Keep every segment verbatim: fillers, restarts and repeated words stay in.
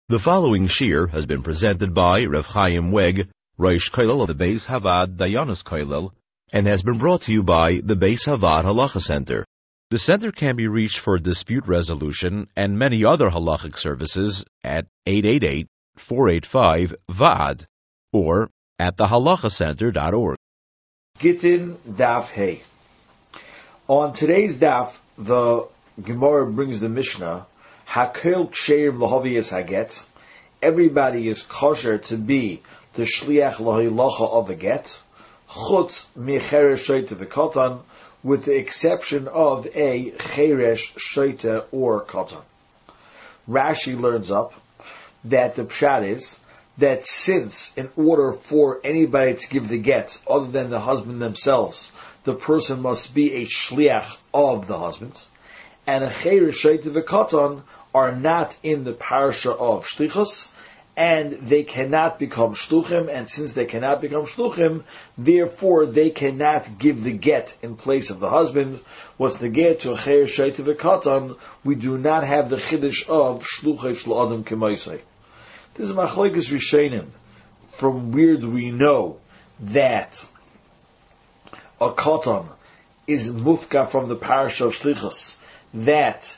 The following shir has been presented by Rav Chaim Weg, Rosh Kollel of the Beis Havad Dayanos Kollel, and has been brought to you by the Beis Havad Halacha Center. The center can be reached for dispute resolution and many other halachic services at eight eight eight, four eight five, V A D or at the halacha center dot org. Gittin Daf Hey. On today's Daf, the Gemara brings the Mishnah, Hakel Ksherim Lahaviyas Haget. Everybody is kosher to be the Shliach Lahilacha of the get. Chutz Mecheresh Shoyte the Katan, with the exception of a Cheresh Shoyte or Katan. Rashi learns up that the pshat is that since in order for anybody to give the get other than the husband themselves, the person must be a shliach of the husband, and a cheresh shoyte v'katan are not in the parasha of shlichus, and they cannot become shluchim, and since they cannot become shluchim, therefore they cannot give the get in place of the husband. What's the get to a cheresh shoyte v'katan? We do not have the chiddush of shluchim shel adam k'maisei. This is Machlokes Rishonim. From where do we know that a katan is mufka from the parasha of shlichus, that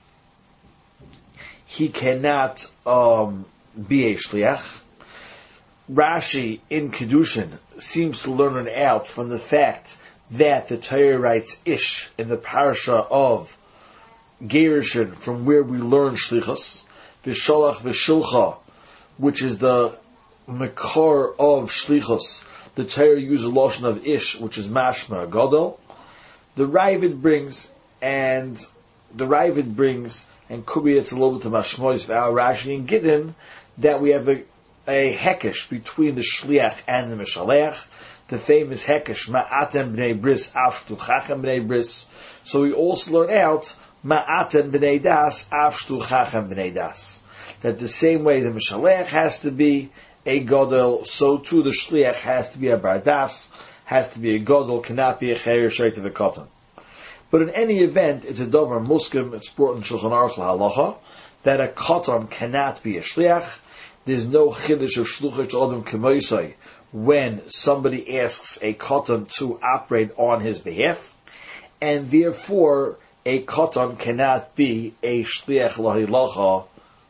he cannot um, be a shliach? Rashi in Kedushin seems to learn it out from the fact that the Torah writes ish in the parasha of Gerushin, from where we learn shlichus, v'sholach v'shulcha, which is the makar of shlichus. The Torah uses a lotion of ish, which is mashma gadol. The Ravid brings, and the Ravid brings, and could be it's a little bit of mashmois of our Rashi and Gittin, that we have a, a hekesh between the shliach and the mishalech. The famous hekesh ma'atem b'nei bris afshtu chachem b'nei bris. So we also learn out ma'atem b'nei das afshtu chachem b'nei das. That the same way the mishalech has to be a gadol, so too the shliach has to be a bardas, has to be a gadol, cannot be a cheresh shoyte v'katan. But in any event, it's a dover muskim, it's brought in Shulchan Aruch halacha, that a katan cannot be a shliach. There's no chiddush of shluchah shel adam k'moisei when somebody asks a katan to operate on his behalf, and therefore a katan cannot be a shliach lahilacha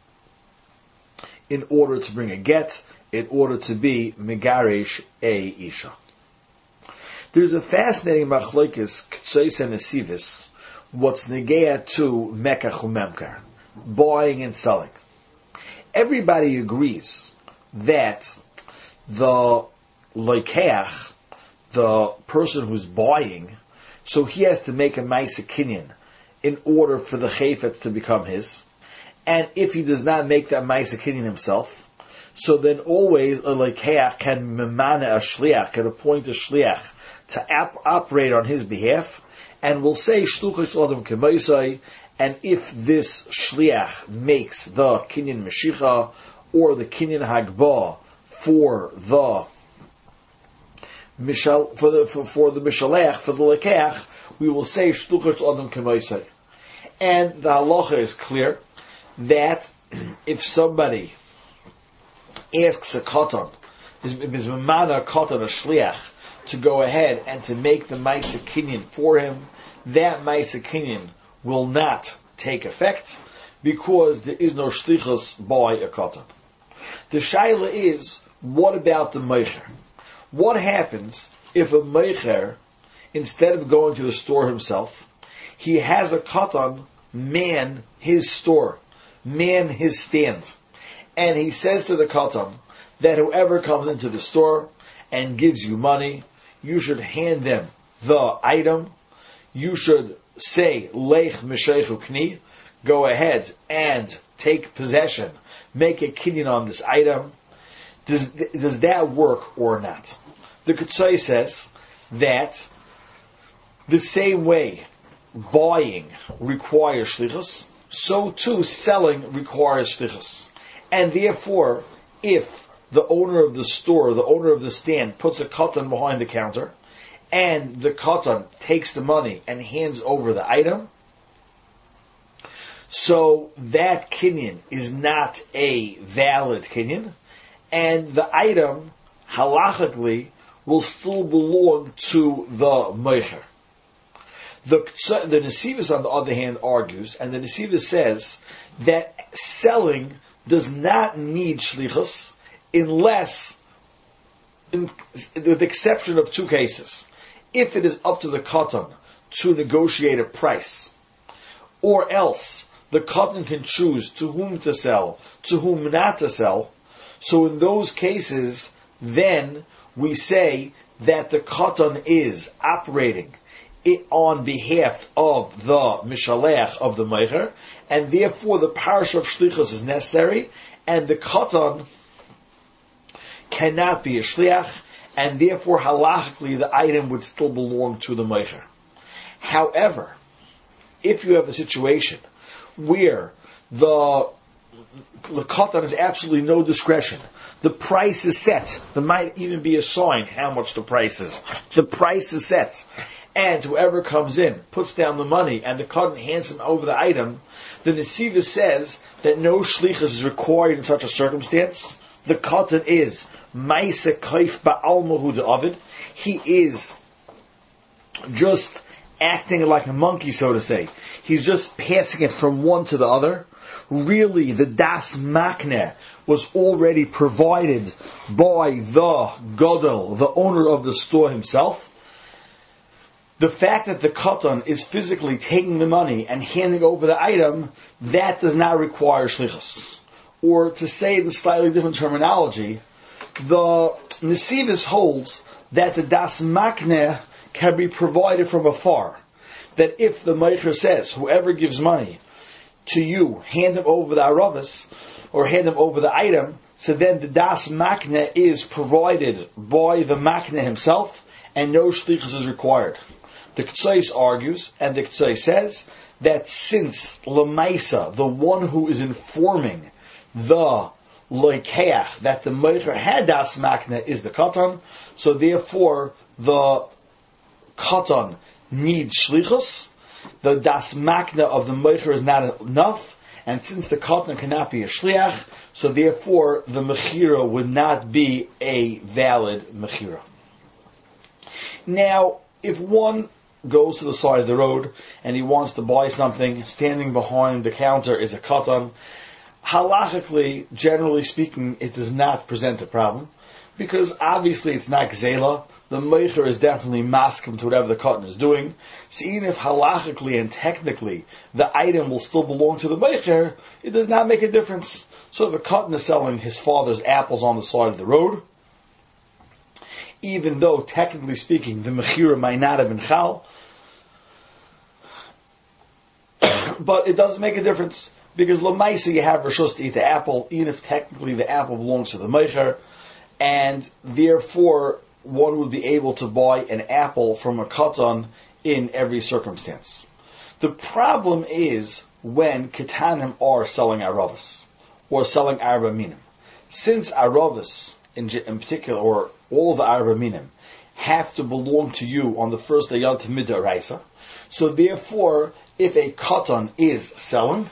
in order to bring a get, in order to be megarish a isha. There's a fascinating machlokes k'tzois and nesivis, what's negeya to mekach umemkar, buying and selling. Everybody agrees that the loikeach, the person who's buying, so he has to make a ma'aseh kinyan in order for the chayfetz to become his. And if he does not make that ma'aseh kinyan himself, so then always a loikeach can memana a shliach, can appoint a shliach to ap- operate on his behalf, and will say shluchah shel adam k'moisei. And if this shliach makes the kinyan meshicha or the kinyan hagbah for the mishal for the for, for the mishalech for the loikeach, we will say shluchah shel adam k'moisei. And the halacha is clear that if somebody asks a katan, is memana a katan, a shliach, to go ahead and to make the ma'aseh kinyan for him, that ma'aseh kinyan will not take effect because there is no shlichus by a katan. The shaila is, what about the meicher? What happens if a meicher, instead of going to the store himself, he has a katan man his store, man his stand, and he says to the katan that whoever comes into the store and gives you money, you should hand them the item. You should say, Lech Meshechu Kni, go ahead and take possession, make a kinyan on this item. Does, does that work or not? The Ketzai says that the same way buying requires shlichus, so too selling requires shlichus. And therefore, if the owner of the store, the owner of the stand, puts a katan behind the counter, and the katan takes the money and hands over the item, So that kinyan is not a valid kinyan, and the item, halachically, will still belong to the meicher. The, the Nesivos, on the other hand, argues, and the Nesivos says that selling does not need shlichus unless, in, with the exception of two cases. If it is up to the katan to negotiate a price, or else the katan can choose to whom to sell, to whom not to sell, so in those cases, then we say that the katan is operating it on behalf of the mishalech of the meicher, and therefore the parish of shlichus is necessary, and the katan cannot be a shliach, and therefore halachically the item would still belong to the meicher. However, if you have a situation where the the katan has absolutely no discretion, the price is set, there might even be a sign how much the price is. The price is set, and whoever comes in puts down the money, and the katan hands him over the item, the Nesiva says that no shlichus is required in such a circumstance. The katan is ma'aseh kaif ba'al mahud avid. He is just acting like a monkey, so to say. He's just passing it from one to the other. Really, the das makne was already provided by the gadol, the owner of the store himself. The fact that the katan is physically taking the money and handing over the item, that does not require shlichus. Or to say it in slightly different terminology, the Nesivos holds that the das makne can be provided from afar. That if the meicher says, whoever gives money to you, hand him over the aravas, or hand him over the item, so then the das makne is provided by the makne himself, and no shlichus is required. The Ktsais argues, and the Ktsais says, that since Lamaisa, the one who is informing the loikeach, that the meicher had das makne is the katan, so therefore the katan needs shlichus, the das makne of the meicher is not enough, and since the katan cannot be a shliach, so therefore the mechira would not be a valid mechira. Now, if one goes to the side of the road and he wants to buy something, standing behind the counter is a katan, halachically, generally speaking, it does not present a problem, because obviously it's not gzela. The meicher is definitely maskim to whatever the katan is doing. So even if halachically and technically the item will still belong to the meicher, it does not make a difference. So if a katan is selling his father's apples on the side of the road, even though technically speaking the mechira might not have been chal, but it doesn't make a difference, because lamaisa you have rishus to eat the apple, even if technically the apple belongs to the meicher, and therefore one would be able to buy an apple from a katan in every circumstance. The problem is when ketanim are selling aravas or selling arba minim. Since aravas in, in particular, or all of the arba minim, have to belong to you on the first day of midaraisa, so therefore if a katan is selling,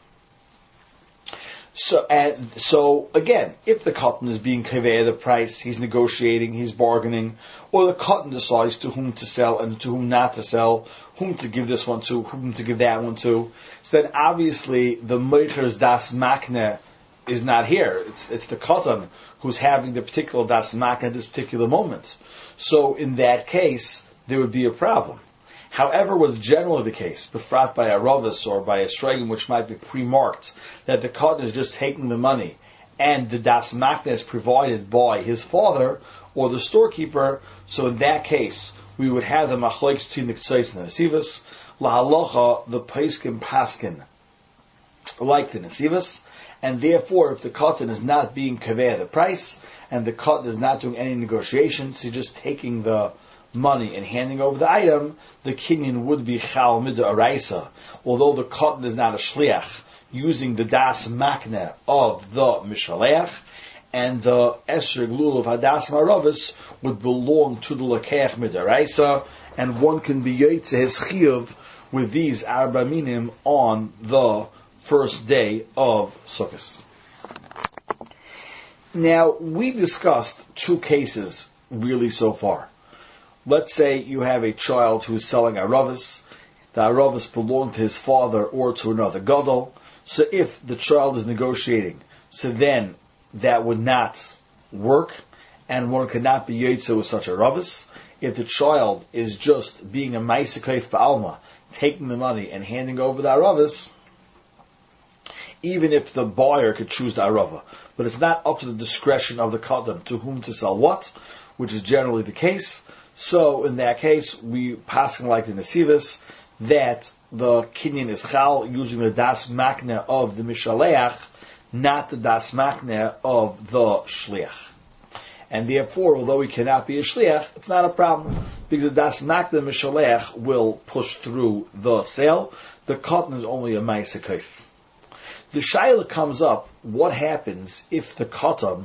So, and, so again, if the katan is being kaveh the price, he's negotiating, he's bargaining, or the katan decides to whom to sell and to whom not to sell, whom to give this one to, whom to give that one to, so then obviously the meicher's das makne is not here. It's it's the katan who's having the particular das makne at this particular moment. So in that case, there would be a problem. However, what's generally the case, befrat by a ravis or by a shragim which might be pre-marked, that the katan is just taking the money and the das makne is provided by his father or the storekeeper, so in that case, we would have the machlokes between the Ktsais and the Nesivos. Lahalacha, the Paiskim Paskin, like the Nesivos, and therefore, if the katan is not being kaveh the price, and the katan is not doing any negotiations, he's just taking the money and handing over the item, the kinyan would be chal mida araisa, although the katan is not a shliach, using the das makne of the mishaleach, and the esrog lulav hadas maravis would belong to the lekech mida araisa, and one can be yotze his chiyuv with these arba minim on the first day of Sukkot. Now, we discussed two cases really so far. Let's say you have a child who is selling aravos. The aravos belong to his father or to another gadol. So if the child is negotiating, so then that would not work, and one could not be yotze with such aravos. If the child is just being a ma'aseh ba'alma, taking the money and handing over the aravos, even if the buyer could choose the arava, but it's not up to the discretion of the katan to whom to sell what, which is generally the case. So in that case, we passing like the Nesivos, that the kinyan is chal using the das makne of the mishaleach, not the das makne of the shliach. And therefore, although he cannot be a shliach, it's not a problem, because the das makne mishaleach will push through the sale. The katan is only a ma'aseh kaif. The shaila comes up, what happens if the katan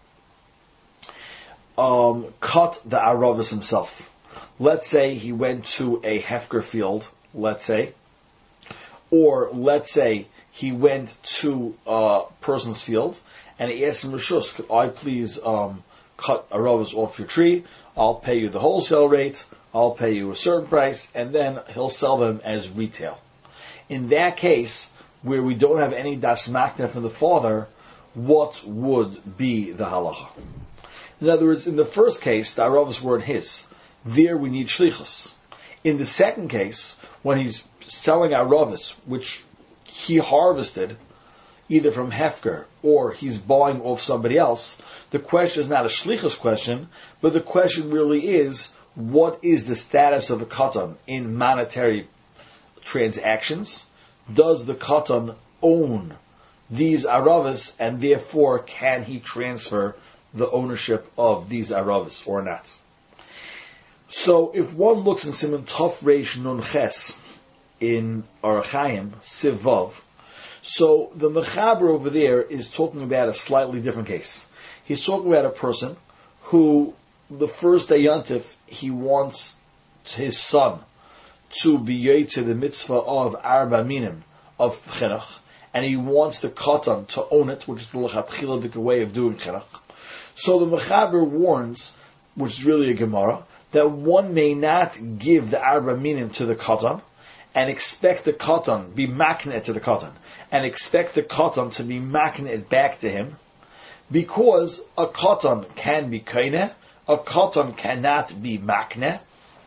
um, cut the aravos himself? Let's say he went to a hefker field, let's say, or let's say he went to a person's field and he asked him, Rishus, could I please um, cut aravos off your tree? I'll pay you the wholesale rate, I'll pay you a certain price, and then he'll sell them as retail. In that case, where we don't have any das makna from the father, what would be the halacha? In other words, in the first case, the aravos weren't his. There we need shlichus. In the second case, when he's selling aravos, which he harvested, either from hefker or he's buying off somebody else, the question is not a shlichus question, but the question really is, what is the status of a katan in monetary transactions? Does the katan own these aravos, and therefore can he transfer the ownership of these aravos or not? So if one looks in Siman Tov Reish Nun Ches in Orach Chaim Sivav, so the Mechaber over there is talking about a slightly different case. He's talking about a person who, the first day Yontif, he wants his son to be yotze the mitzvah of arba minim, of chinuch, and he wants the katan to own it, which is the lechatchila way of doing chinuch. So the Mechaber warns, which is really a Gemara, that one may not give the arba minim to the katan and expect the katan be maknet to the katan and expect the katan to be maknet back to him, because a katan can be kaineh, a katan cannot be maknet,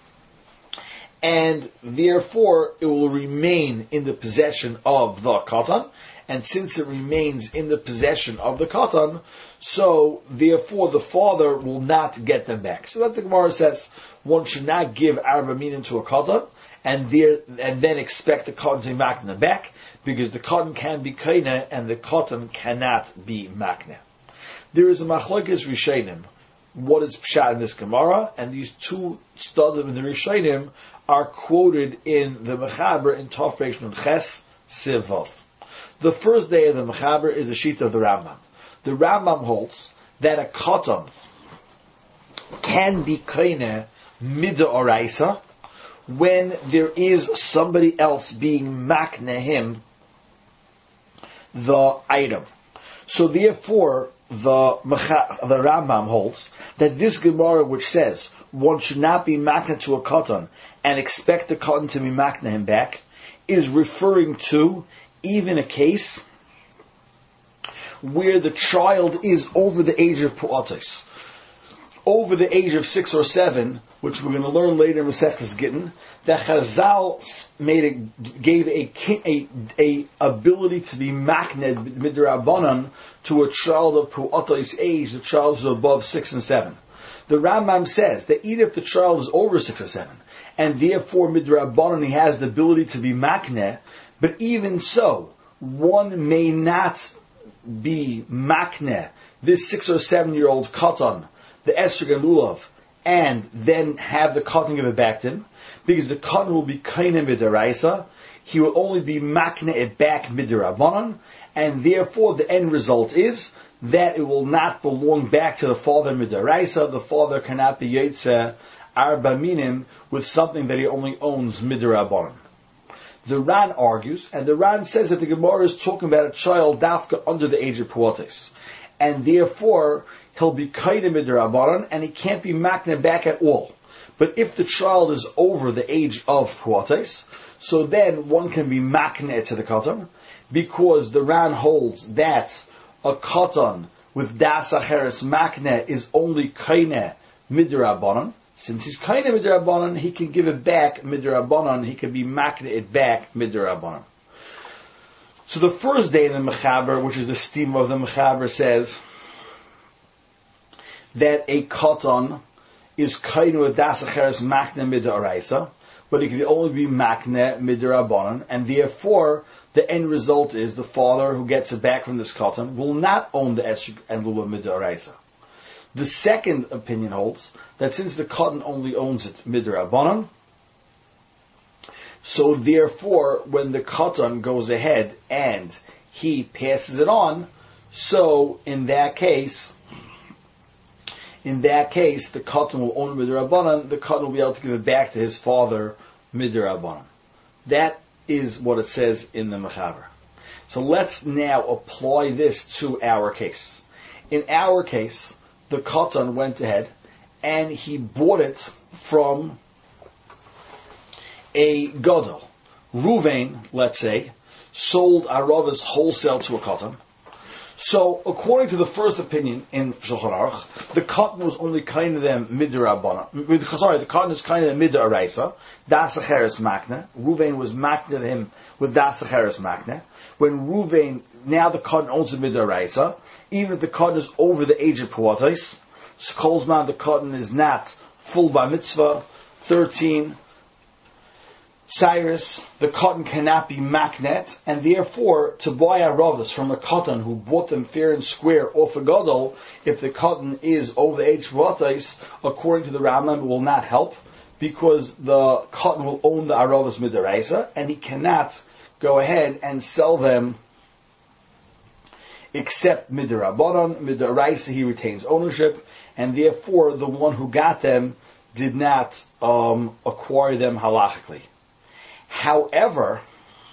and therefore it will remain in the possession of the katan. And since it remains in the possession of the katan, so therefore the father will not get them back. So that the Gemara says one should not give arba minim to a katan and there and then expect the katan to be makna back, because the katan can be kaineh and the katan cannot be makna. There is a machlokes rishonim. What is pshat in this Gemara? And these two studim in the rishonim are quoted in the Mechaber in Tov Reish Nun Ches Sivav. The first day of the Mechaber is the sheet of the Rambam. The Rambam holds that a katan can be kaineh midoraisa when there is somebody else being makneh him the item. So therefore, the the Rambam holds that this Gemara, which says one should not be makneh to a katan and expect the katan to be makneh him back, is referring to even a case where the child is over the age of pu'atos, over the age of six or seven, which we're going to learn later in Masechtas Gittin, that Chazal made a, gave a, a, a ability to be makned midrabanan to a child of pu'atos age, the child is above six and seven. The Rambam says that even if the child is over six or seven, and therefore midrabanan he has the ability to be makneh, but even so, one may not be makneh, this six or seven year old katan, the esrog and lulav, and then have the katan give it back to him, because the katan will be kaineh midaraisa, he will only be makneh it back midarabanan, and therefore the end result is that it will not belong back to the father midaraisa. The father cannot be yotze arba minim with something that he only owns midarabanan. The Ran argues, and the Ran says that the Gemara is talking about a child dafka under the age of Puates. And therefore, he'll be kaidem midrabanan, and he can't be makna back at all. But if the child is over the age of Puates, so then one can be makna to the katan, because the Ran holds that a katan with das acheres makna is only kaine midrabanan. Since he's kaine midrabanan, he can give it back midrabanan, he can be makna it back midrabanan. So the first day in the Mechaber, which is the stem of the Mechaber, says that a katan is kaine with das acheres makna midraisa, but it can only be makna midrabanan, and therefore the end result is the father who gets it back from this katan will not own the esrog and will be midraisa. The second opinion holds that since the katan only owns it midrabanan, so therefore when the katan goes ahead and he passes it on, so in that case, in that case the katan will own midrabanan, the katan will be able to give it back to his father midrabanan. That is what it says in the Mechaber. So let's now apply this to our case. In our case, the katan went ahead and he bought it from a gadol. Ruvain, let's say, sold Aravas wholesale to a katan. So, according to the first opinion in Shulchan Aruch, the katan was only kind of them midrabanan. Sorry, the katan is kind of them midaraisa. Das acheres makna. Ruvain was makna him with das acheres makna. When Ruvain, now the katan owns the midaraisa, even if the katan is over the age of puatais, Kolzman the katan is not full by mitzvah. Thirteen. Cyrus, the katan cannot be maknet, and therefore to buy aravas from a katan who bought them fair and square off a gadol, if the katan is over the age of vatais, according to the Rambam, will not help, because the katan will own the aravas midaraisa, and he cannot go ahead and sell them except midarabanan. Midaraisa he retains ownership, and therefore the one who got them did not um, acquire them halachically. However,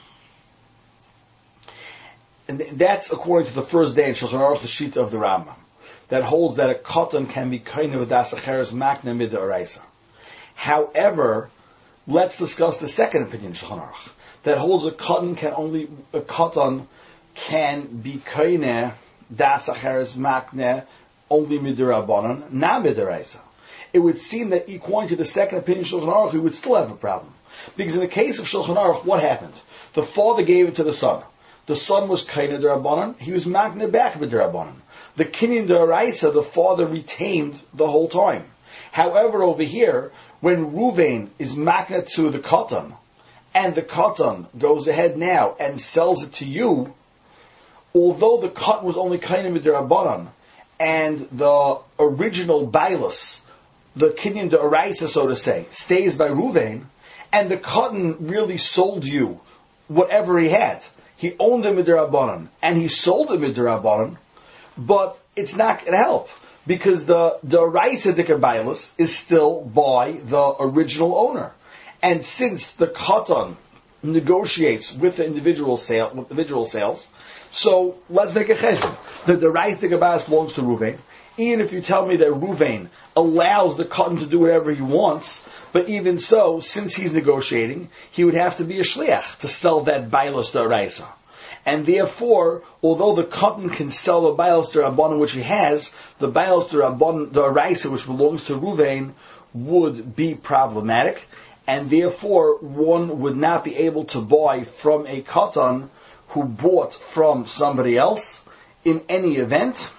and that's according to the first day in Shulchan Aruch, the sheet of the Rambam, that holds that a katan can be kind of a das acheres makna midaraisa. However, let's discuss the second opinion in Shulchan Aruch, that holds a katan can only a katan can be kind das acheres makna only midarabanan, not midaraisa. It would seem that according to the second opinion in Shulchan Aruch, we would still have a problem. Because in the case of Shulchan Aruch, what happened? The father gave it to the son. The son was kaina d'Rabbanan. He was magna back with d'Rabbanan. The kinyan d'Oraisa, the father retained the whole time. However, over here, when Ruvain is magna to the katan, and the katan goes ahead now and sells it to you, although the katan was only kaina with d'Rabbanan, and the original bailus, the kinyan d'Oraisa, so to say, stays by Ruvain, and the katan really sold you whatever he had. He owned the midrabanan, and he sold the midrabanan, but it's not going to help, because the the Raisa Dikabailus is still by the original owner. And since the katan negotiates with the individual sale, with individual sales, so let's make a cheshbon. The, the Raisa Dikabailus belongs to Ruvain. Even if you tell me that Ruvain allows the katan to do whatever he wants, but even so, since he's negotiating, he would have to be a shliach to sell that bailus d'oraisa. And therefore, although the katan can sell the bailus d'Rabbanan which he has, the bailus d'oraisa which belongs to Ruvain would be problematic, and therefore one would not be able to buy from a katan who bought from somebody else in any event,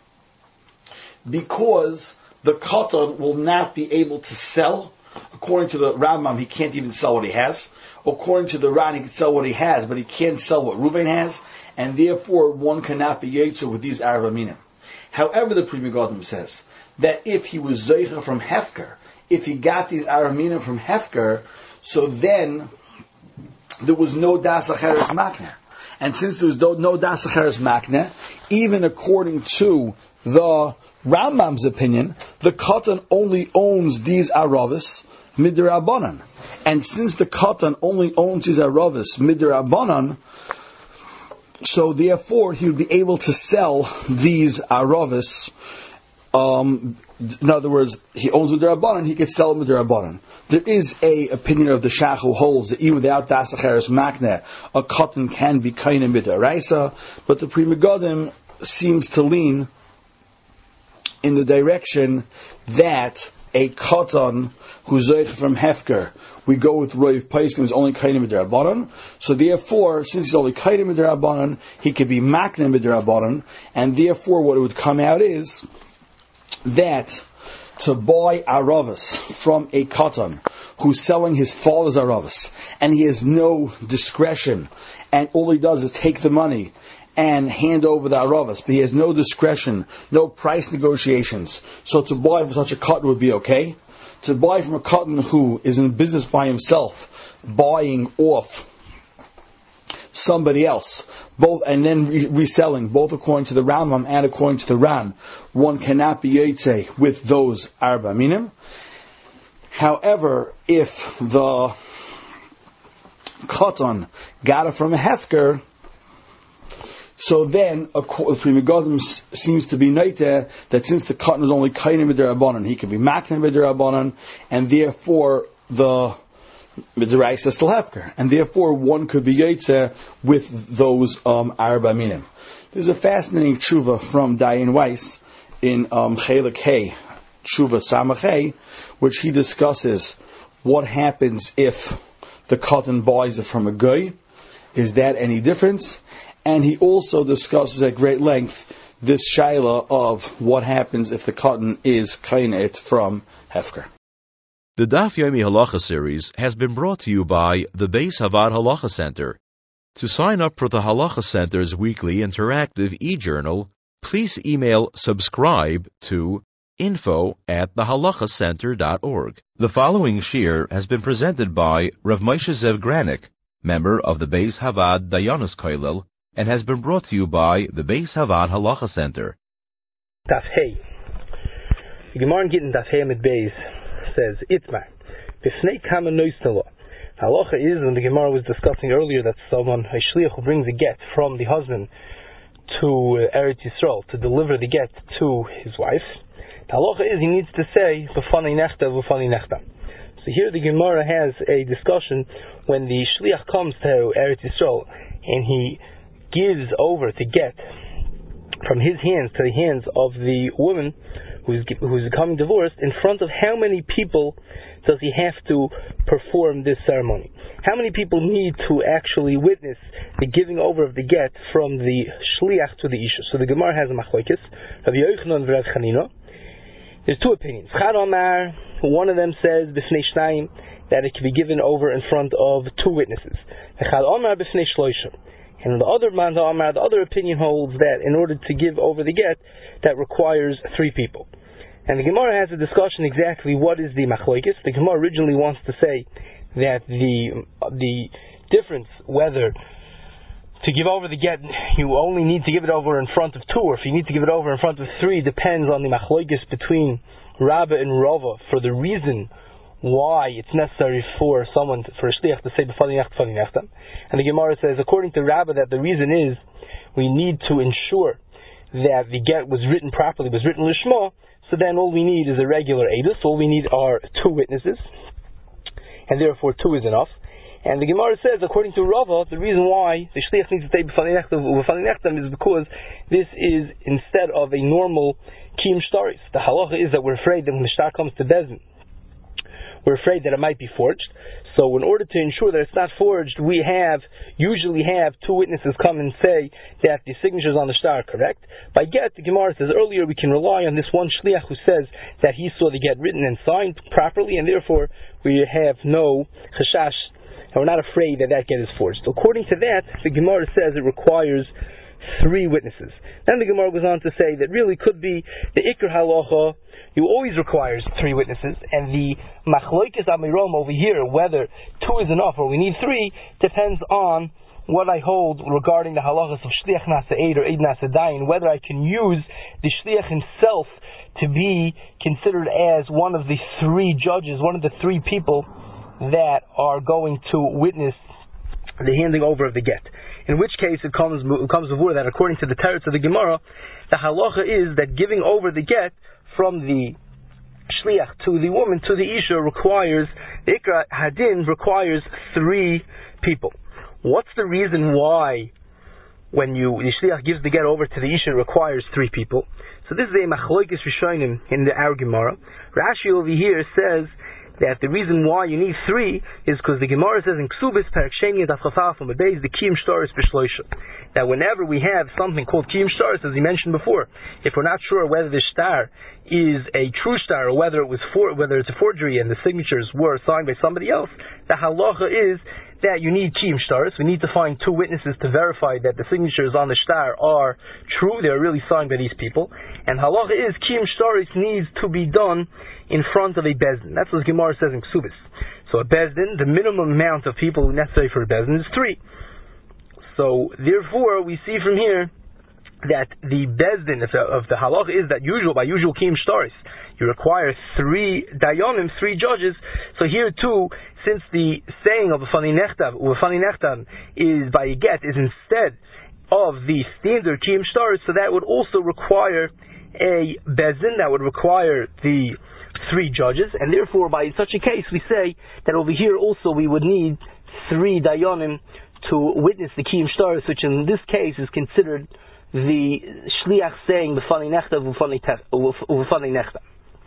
because the katan will not be able to sell. According to the Rambam, he can't even sell what he has. According to the Ran, he can sell what he has, but he can't sell what Ruvain has, and therefore one cannot be yetzer with these Arab Aminim. However, the Pri Megadim says that if he was Zeicha from Hefker, if he got these Arab Aminim from Hefker, so then there was no Das Acheres Makna. And since there was no, no Das Acheres Makna, even according to the Rambam's opinion, the katan only owns these aravas, midirabanan. And since the katan only owns his aravis midirabanan, so therefore he would be able to sell these aravis. Um, in other words, he owns midirabanan, he could sell midirabanan. There is a opinion of the Shach who holds that even without das acheres makneh, a katan can be kaina midaraisa, but the Pri Megadim seems to lean in the direction that a katan who's zoich from hefker, we go with Roiv Paiskim is only kaina midarabanan. So therefore, since he's only kaina midarabanan, he could be makneh midarabanan, and therefore what it would come out is that to buy aravas from a katan who's selling his father's aravas, and he has no discretion, and all he does is take the money and hand over the aravas, but he has no discretion, no price negotiations. So to buy from such a katan would be okay. To buy from a katan who is in business by himself, buying off somebody else, both and then re- reselling, both according to the Rambam and according to the Ran, one cannot be yotze with those arba minim. However, if the katan got it from a hefker, so then a Pri Megadim seems to be noiter that since the katan is only kaina midirabanan, he can be makna midirabanan, and therefore the midiraisa still hefker, and therefore one could be yotze with those um, arba minim. There's a fascinating tshuva from Dayan Weiss in um, Chelik Hey, Tshuva Samach, which he discusses what happens if the katan buys it from a guy. Is that any difference? And he also discusses at great length this shaila of what happens if the katan is kainit from hefker. The Daf Yomi Halacha series has been brought to you by the Beis Havad Halacha Center. To sign up for the Halacha Center's weekly interactive e-journal, please email subscribe to info at thehalachacenter dot org. The following shir has been presented by Rav Moshe Zev Granik, member of the Beis Havad Dayanos Kollel, and has been brought to you by the Beis Havad Halacha Center. Daf Hey. The Gemara in Gittin Daf Hey Amid Beis says, Itmar, B'fnei Kama Noistala. Halacha is, and the Gemara was discussing earlier, that someone, a shliach who brings a get from the husband to uh, Eretz Yisrael, to deliver the get to his wife, the halacha is he needs to say, V'fanei nechta, v'fanei nechta. So here the Gemara has a discussion when the shliach comes to Eretz Yisrael, and he gives over to get from his hands to the hands of the woman who's who's becoming divorced, in front of how many people does he have to perform this ceremony? How many people need to actually witness the giving over of the get from the shliach to the isha? So the Gemara has a machlokes, Rabbi Yochanan and Rav Chanina. There's two opinions. Chad Amar, one of them says b'fnei shnayim, that it can be given over in front of two witnesses. Chad Amar b'fnei shloisha. And the other man, the other opinion holds that in order to give over the get, that requires three people. And the Gemara has a discussion exactly what is the machlokes. The Gemara originally wants to say that the the difference whether to give over the get you only need to give it over in front of two, or if you need to give it over in front of three, depends on the machlokes between Rabba and Rava for the reason why it's necessary for someone, to, for a shliach to say b'fani nechta, b'fani nechta. And the Gemara says, according to Rabba, that the reason is we need to ensure that the get was written properly, was written lishma. So then all we need is a regular edus. All we need are two witnesses, and therefore two is enough. And the Gemara says, according to Rava, the reason why the shliach needs to say b'fani nechta, b'fani nechta is because this is instead of a normal kiyum shtaris. The halacha is that we're afraid that when the shtar comes to Bezdin, we're afraid that it might be forged. So in order to ensure that it's not forged, we have usually have two witnesses come and say that the signatures on the shtar are correct. By get, the Gemara says earlier, we can rely on this one shliach who says that he saw the get written and signed properly, and therefore we have no chashash, and we're not afraid that that get is forged. So according to that, the Gemara says it requires three witnesses. Then the Gemara goes on to say that really could be the Iker halacha, you always requires three witnesses, and the machlokes amirom over here, whether two is enough or we need three, depends on what I hold regarding the halachas of shliach nasa eid or eid nasa dayan, whether I can use the shliach himself to be considered as one of the three judges, one of the three people that are going to witness the handing over of the get. In which case it comes it comes before that according to the teretz of the Gemara, the halacha is that giving over the get from the shliach to the woman, to the isha, requires, the ikra hadin requires three people. What's the reason why when you the shliach gives the get over to the isha, it requires three people? So this is a machloikis rishonim in the our Gemara. Rashi over here says that the reason why you need three is because the Gemara says in Ksubis Perek Sheni Daf Chafaf Amud Beis the Kiyum Shtaris B'Shloisha, that whenever we have something called Kiyum Shtaris, as he mentioned before, if we're not sure whether the shtar is a true shtar or whether it was for, whether it's a forgery and the signatures were signed by somebody else, the halacha is that you need Kiyum Shtaris. We need to find two witnesses to verify that the signatures on the shtar are true, they are really signed by these people. And halacha is Kiyum Shtaris needs to be done in front of a bezdin. That's what Gemara says in Ksubis. So a bezdin, the minimum amount of people necessary for a bezdin is three. So therefore, we see from here that the bezdin of the, of the halacha is that usual by usual Kiyum Shtaris, you require three dayanim, three judges. So here too, since the saying of Ufani Nechtav, Ufani Nechtav is by a get is instead of the standard Kiyum Shtaris, so that would also require a bezdin, that would require the three judges, and therefore by such a case we say that over here also we would need three dayanim to witness the Kiyum Shtaris, which in this case is considered the shliach saying the Ufani Nechtav, Ufani Nechtav.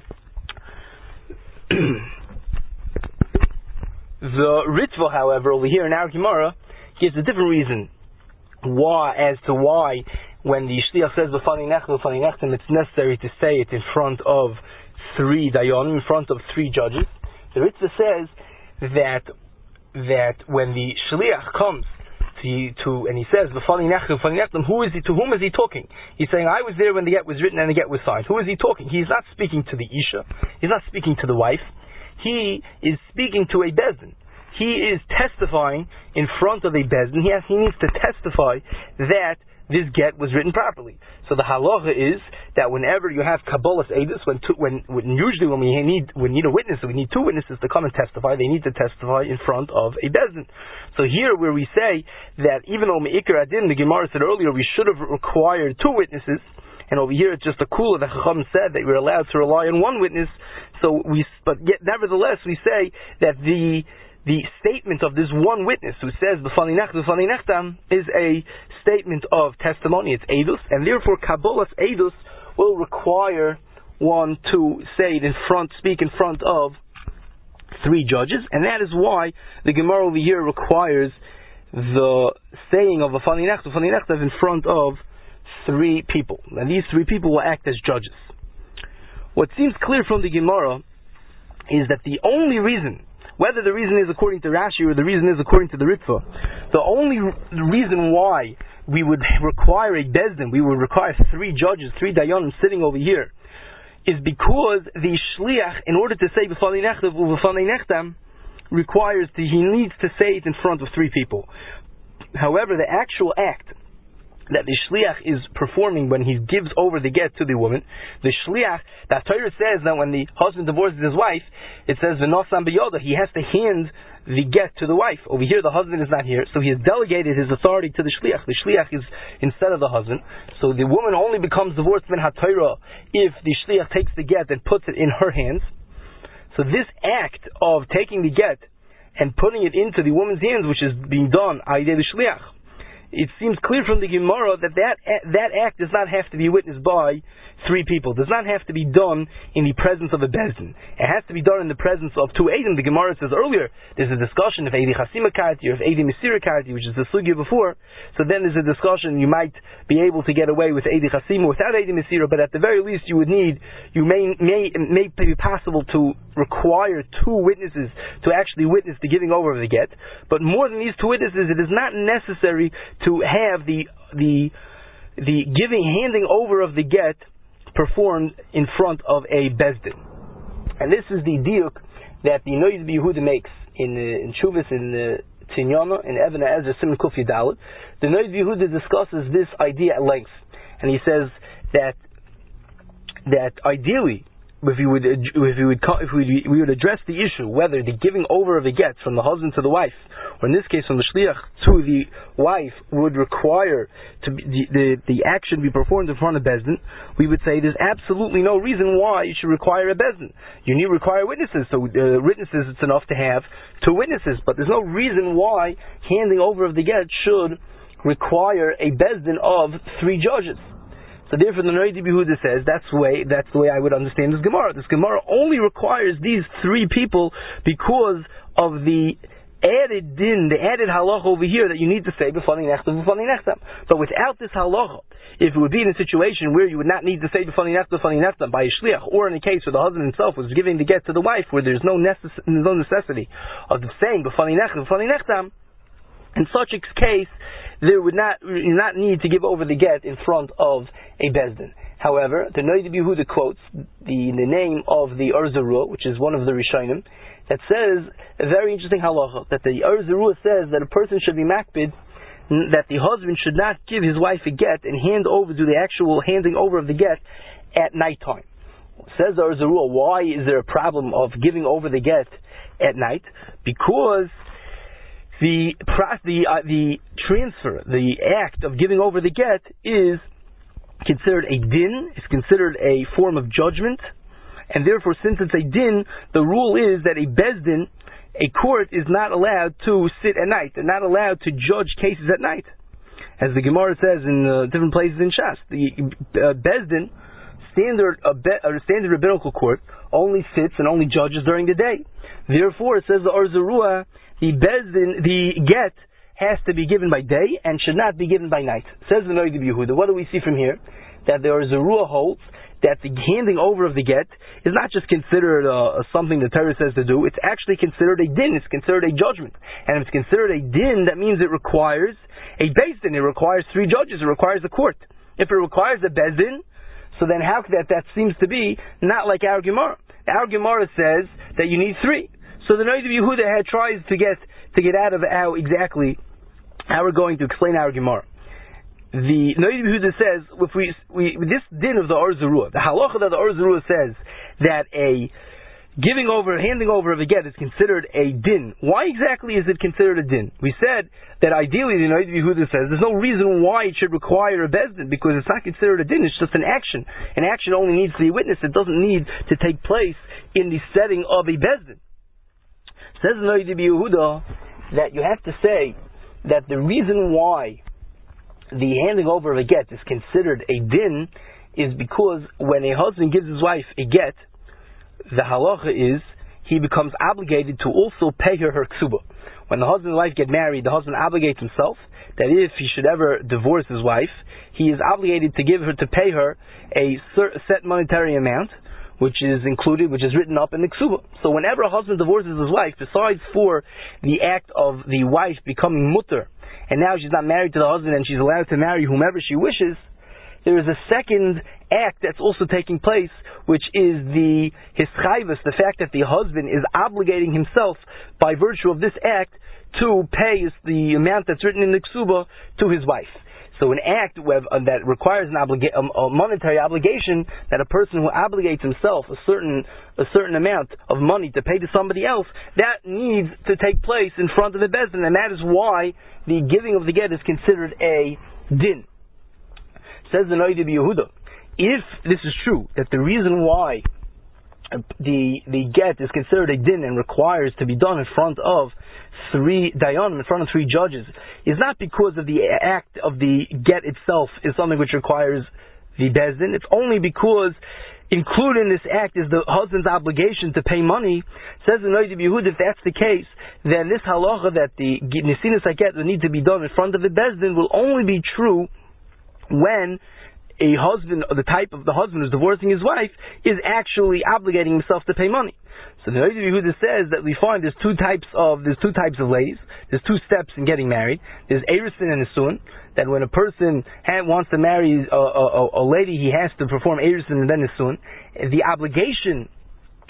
The Ritva, however, over here in our Gemara gives a different reason why, as to why when the shliach says B'fani Nechtam, B'fani Nechtam, it's necessary to say it in front of three dayanim, in front of three judges. The Ritva says that that when the shliach comes to, to and he says B'fani Nechtam, B'fani Nechtam, who is he? To whom is he talking? He's saying, I was there when the get was written and the get was signed. Who is he talking? He's not speaking to the isha. He's not speaking to the wife. He is speaking to a bezdin. He is testifying in front of a bezdin. He has, he needs to testify that this get was written properly. So the halacha is that whenever you have kabbalas edus, when, two, when when usually when we need we need a witness, we need two witnesses to come and testify. They need to testify in front of a bezdin. So here, where we say that even though meikar adin, the Gemara said earlier, we should have required two witnesses. And over here, it's just a kula that Chacham said that we're allowed to rely on one witness. So we, but yet, nevertheless, we say that the the statement of this one witness who says B'fani Nechtam, B'fani Nechtam is a statement of testimony. It's edus, and therefore kabbalas edus will require one to say it in front, speak in front of three judges, and that is why the Gemara over here requires the saying of B'fani Nechtam, B'fani Nechtam in front of three people, and these three people will act as judges. What seems clear from the Gemara is that the only reason, whether the reason is according to Rashi or the reason is according to the Ritva, the only reason why we would require a bezdin, we would require three judges, three dayanim sitting over here, is because the shliach, in order to say B'fani Nechtam, B'fani Nechtam, requires that he needs to say it in front of three people. However, the actual act that the shliach is performing when he gives over the get to the woman, the shliach, that Torah says that when the husband divorces his wife, it says v'nosam biyoda, he has to hand the get to the wife. Over here the husband is not here, so he has delegated his authority to the shliach. The shliach is instead of the husband, so the woman only becomes divorced min haTorah if the shliach takes the get and puts it in her hands. So this act of taking the get and putting it into the woman's hands, which is being done ayidei the shliach, it seems clear from the Gemara that that, that act does not have to be witnessed by three people. Does not have to be done in the presence of a bezdin. It has to be done in the presence of two eidim. The Gemara says earlier, there's a discussion if Eidi Chasima Karti or if Eidi Mesira Karti, which is the sugya before. So then there's a discussion, you might be able to get away with Eidi Chasima without Eidi Mesira, but at the very least you would need, you may, may, may be possible to require two witnesses to actually witness the giving over of the get. But more than these two witnesses, it is not necessary to have the, the, the giving, handing over of the get performed in front of a bezdin. And this is the diuk that the Noid Yehuda makes in uh, in Shuvas in uh, Tinyana in Even HaEzer Siman Kuf Yudaled. The Noid Yehuda discusses this idea at length, and he says that that ideally, if we would if we would if we, we would address the issue whether the giving over of the get from the husband to the wife, or in this case from the shliach to the wife, would require to be, the, the the action be performed in front of Bezdin, we would say there's absolutely no reason why you should require a Bezdin. You need to require witnesses. So uh, witnesses, it's enough to have two witnesses, but there's no reason why handing over of the get should require a Bezdin of three judges. So therefore, the Noid Yehuda says that's the way that's the way I would understand this Gemara. This Gemara only requires these three people because of the added din, the added halacha over here that you need to say b'fani nechtam, b'fani nechtam. But without this halacha, if it would be in a situation where you would not need to say b'fani nechtam, b'fani nechtam by a shliach, or in a case where the husband himself was giving the get to the wife, where there's no, necess- no necessity of saying b'fani nechtam, b'fani nechtam, in such a case, there would not not need to give over the get in front of a bezdin. However, the Noid Yehuda quotes the, the name of the Or Zarua, which is one of the Rishonim, that says a very interesting halacha, that the Or Zarua says that a person should be makpid, that the husband should not give his wife a get and hand over, do the actual handing over of the get at nighttime. Says the Or Zarua, why is there a problem of giving over the get at night? Because The the uh, the transfer, the act of giving over the get is considered a din, is considered a form of judgment, and therefore, since it's a din, the rule is that a bezdin, a court, is not allowed to sit at night. They're not allowed to judge cases at night, as the Gemara says in uh, different places in Shas. The uh, bezdin, standard a be- uh, standard rabbinical court, only sits and only judges during the day. Therefore, it says the Or Zarua, the bezdin, the get has to be given by day and should not be given by night. Says the Noid Yehuda. What do we see from here? That the Or Zarua holds that the handing over of the get is not just considered uh, something the Torah says to do. It's actually considered a din. It's considered a judgment. And if it's considered a din, that means it requires a bezdin. It requires three judges. It requires a court. If it requires a bezdin, so then how could that that seems to be not like our Gemara? Our Gemara says that you need three. So the Noid Yehuda had tries to get to get out of how exactly how we're going to explain our Gemara. The Noid Yehuda says if we, we this din of the Or Zarua, the halacha that the Or Zarua says that a giving over, handing over of a get is considered a din. Why exactly is it considered a din? We said that ideally the Noid Yehuda says there's no reason why it should require a bezdin, because it's not considered a din. It's just an action. An action only needs to be witnessed. It doesn't need to take place in the setting of a bezdin. Says the Noid Yehuda that you have to say that the reason why the handing over of a get is considered a din is because when a husband gives his wife a get, the halacha is he becomes obligated to also pay her her ksuba. When the husband and wife get married, the husband obligates himself that if he should ever divorce his wife, he is obligated to give her to pay her a set monetary amount, which is included, which is written up in the ksuba. So whenever a husband divorces his wife, besides for the act of the wife becoming mutter, and now she's not married to the husband and she's allowed to marry whomever she wishes, there is a second act that's also taking place, which is the hischayvus, the fact that the husband is obligating himself by virtue of this act to pay the amount that's written in the ksuba to his wife. So an act that requires an obliga- a monetary obligation, that a person who obligates himself a certain a certain amount of money to pay to somebody else, that needs to take place in front of the bezdin, and that is why the giving of the get is considered a din. Says the Noid Yehuda, if this is true, that the reason why the the get is considered a din and requires to be done in front of three dayanim, in front of three judges, is not because of the act of the get itself is something which requires the bezdin. It's only because included in this act is the husband's obligation to pay money. Says the Noid Yehuda, if that's the case, then this halacha that the nesinas haget will need to be done in front of the bezdin will only be true when a husband, or the type of the husband who's divorcing his wife, is actually obligating himself to pay money. So the Noid Yehuda says that we find there's two types of there's two types of ladies. There's two steps in getting married. There's Erusin and Nisun. That when a person ha- wants to marry a, a, a lady, he has to perform Erusin and then Nisun. The obligation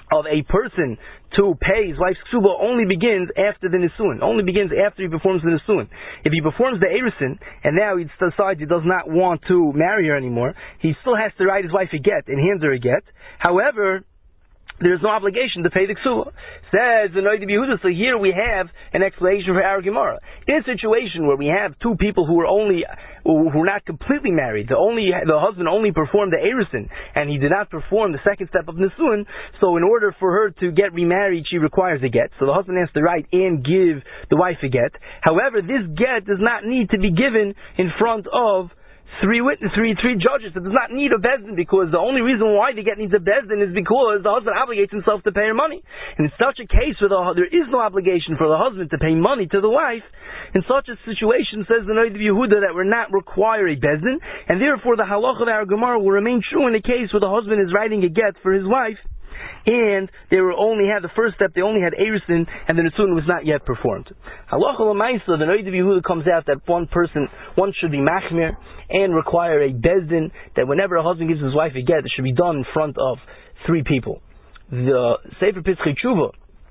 of a person to pay his wife's ksuba only begins after the nisuin, only begins after he performs the nisuin. If he performs the erusin, and now he decides he does not want to marry her anymore, he still has to write his wife a get and hand her a get. However, there is no obligation to pay the ksuba. Says the Noida Yehuda. So here we have an explanation for our Gemara. In a situation where we have two people who are only who are not completely married, the only the husband only performed the erusin and he did not perform the second step of nisuin. So in order for her to get remarried, she requires a get. So the husband has to write and give the wife a get. However, this get does not need to be given in front of Three witnesses, three three judges. It does not need a bezdin, because the only reason why the get needs a bezdin is because the husband obligates himself to pay her money. And in such a case where the, there is no obligation for the husband to pay money to the wife, in such a situation, says the Noida Yehuda, that we're not require a bezdin, and therefore the halacha of our Gemara will remain true in the case where the husband is writing a get for his wife, and they were only had the first step, they only had erusin, and the nisuin was not yet performed. Halacha l'maisa, the Noida Yehuda comes out that one person, one should be machmir and require a bezdin, that whenever a husband gives his wife a get, it should be done in front of three people. The Sefer Pischei Tshuva,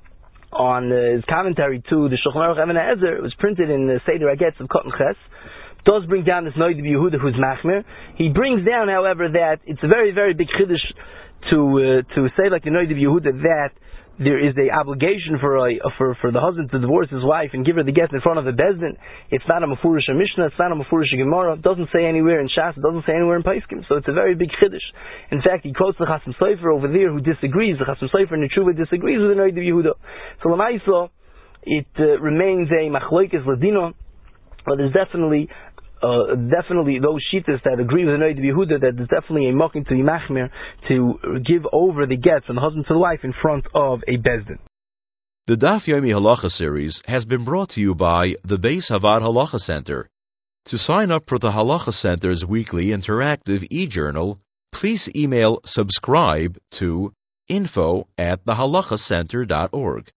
on uh, his commentary to the Shulchan Aruch Even HaEzer, it was printed in the Seder HaGetz of Cotton Ches, does bring down this Noida Yehuda who's machmir. He brings down, however, that it's a very, very big chiddush to uh, to say, like the Noida Yehuda, that there is a obligation for a, for for the husband to divorce his wife and give her the get in front of the bezdin. It's not a mafurish Mishnah, it's not a mafurish Gemara. It doesn't say anywhere in Shas, it doesn't say anywhere in Paiskim. So it's a very big chiddush. In fact, he quotes the Chasam Sofer over there who disagrees. The Chasam Sofer in the Tshuva disagrees with the Noida Yehuda. So l'maisa, it uh, remains a machlokes ladino, but there's definitely Uh, definitely those shitas that agree with the Noida Yehuda that there's definitely a mocking to the machmir to give over the get from the husband to the wife in front of a bezdin. The Daf Yomi Halacha series has been brought to you by the Beis Havad Halacha Center. To sign up for the Halacha Center's weekly interactive e-journal, please email subscribe to info at the halacha center dot org.